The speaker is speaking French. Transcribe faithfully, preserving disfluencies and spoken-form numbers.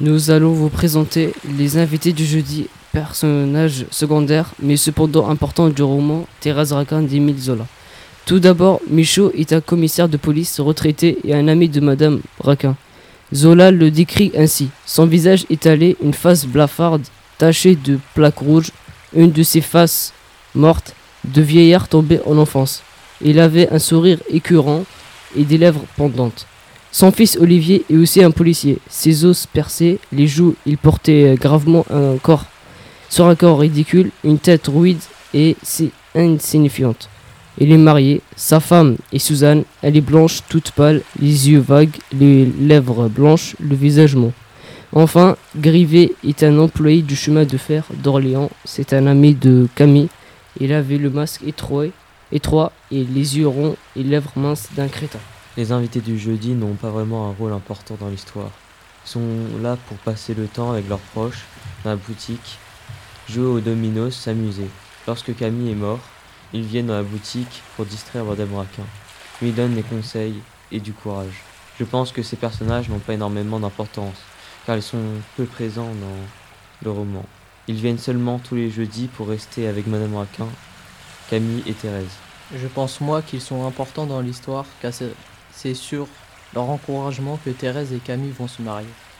Nous allons vous présenter les invités du jeudi, personnages secondaires mais cependant importants du roman Thérèse Raquin d'Émile Zola. Tout d'abord, Michaud est un commissaire de police retraité et un ami de Madame Raquin. Zola le décrit ainsi. Son visage étalé, une face blafarde, tachée de plaques rouges, une de ses faces mortes, de vieillard tombé en enfance. Il avait un sourire écœurant et des lèvres pendantes. Son fils Olivier est aussi un policier. Ses os percés, les joues, il portait gravement un corps. Sur un corps ridicule, une tête rouide et si insignifiante. Il est marié, sa femme est Suzanne, elle est blanche, toute pâle, les yeux vagues, les lèvres blanches, le visage mou. Enfin, Grivet est un employé du chemin de fer d'Orléans, c'est un ami de Camille. Il avait le masque étroit, étroit et les yeux ronds et lèvres minces d'un crétin. Les invités du jeudi n'ont pas vraiment un rôle important dans l'histoire. Ils sont là pour passer le temps avec leurs proches, dans la boutique, jouer aux dominos, s'amuser. Lorsque Camille est mort, ils viennent dans la boutique pour distraire Madame Raquin, lui donnent des conseils et du courage. Je pense que ces personnages n'ont pas énormément d'importance, car ils sont peu présents dans le roman. Ils viennent seulement tous les jeudis pour rester avec Madame Raquin, Camille et Thérèse. Je pense moi qu'ils sont importants dans l'histoire, car c'est, c'est sur leur encouragement que Thérèse et Camille vont se marier.